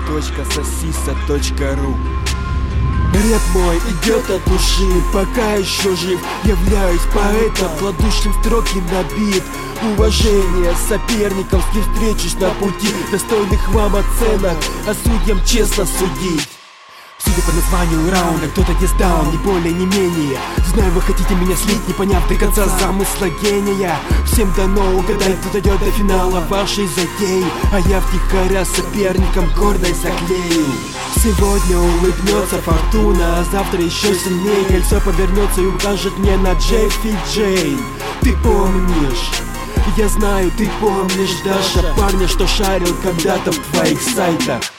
www.sosisa.ru. Рэп мой идет от души, пока еще жив. Являюсь поэтом, кладущим строки на бит. Уважение соперникам, с кем встречусь на пути. Достойных вам оценок, а судьям честно судить. Судя по названию раунда, кто-то есть даун, не более, не менее. Знаю, вы хотите меня слить, не поняв до конца замысла гения. Всем дано угадать, кто дойдет до финала вашей затеи, а я втихаря соперникам гордость заклею. Сегодня улыбнется фортуна, а завтра еще сильнее. Кольцо повернется и укажет мне на Джеффи Джейн. Ты помнишь? Я знаю, ты помнишь Даша, парня, что шарил когда-то в твоих сайтах.